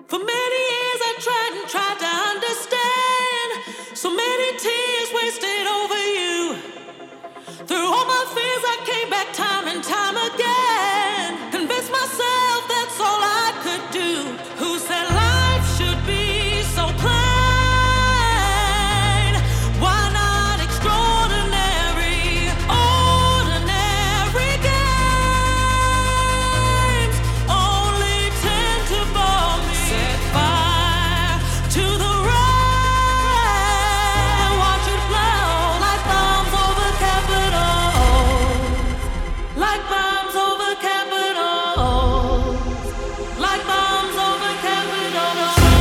For many years I tried and tried to understand. So many tears wasted over you. Through all my fears I came back time and time again. Convinced myself that's all I could do. Who said life should be so plain? Why not extraordinary, ordinary games? Only tend to bore me. Set fire to the rain. Watch it blow like bombs over Capitol. Like bombs over Capitol. Like bombs over Capitol.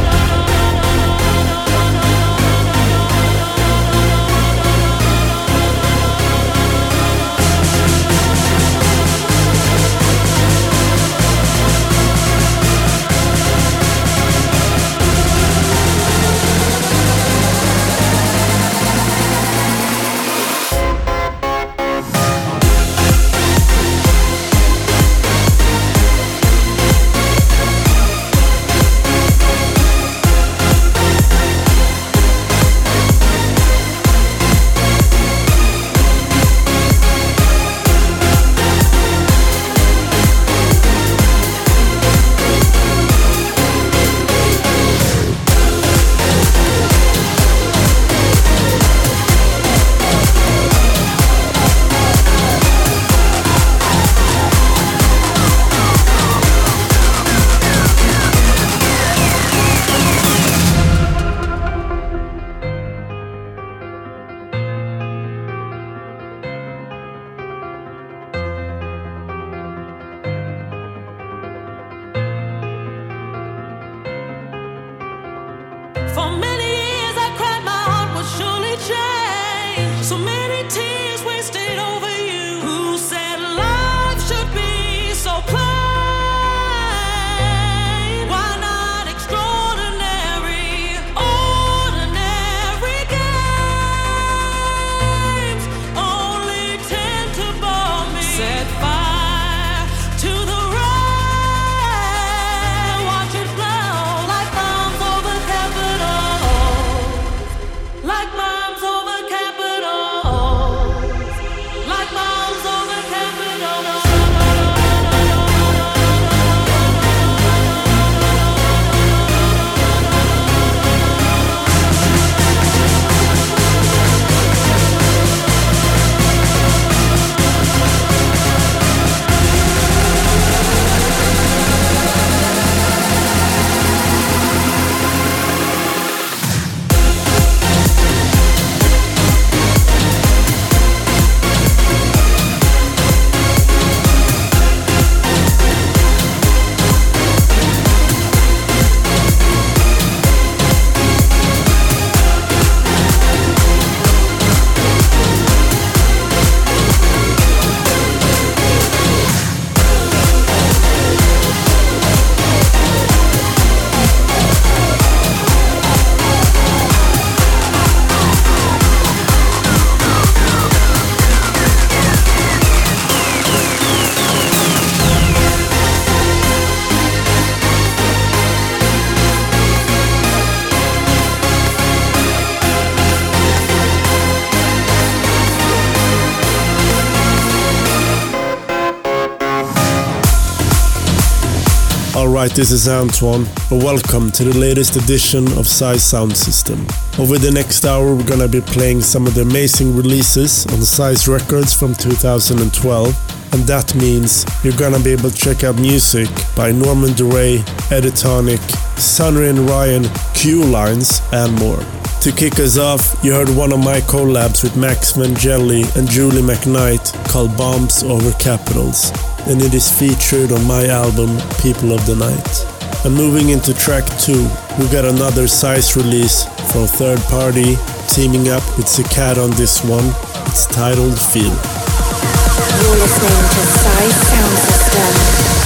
For many years I cried my heart would surely change. So many tears wasted over you. Who said life should be so plain? Why not extraordinary, ordinary games? Only tend to bore me. Set fire to the rain. Watch it blow like bombs over Capitol. Like bombs over Capitol. Like bombs over Capitol. Alright, this is Antoine, and welcome to the latest edition of Size Sound System. Over the next hour, we're gonna be playing some of the amazing releases on Size Records from 2012, and that means you're gonna be able to check out music by Norman Doray, Editonic, Sunny and Ryan, Q-Lines, and more. To kick us off, you heard one of my collabs with Max Vangeli and Julie McKnight called Bombs Over Capitals, and it is featured on my album People of the Night. And moving into track 2, we got another Size release from Third Party, teaming up with Cicada on this one. It's titled Feel. You're listening to Size Sound System.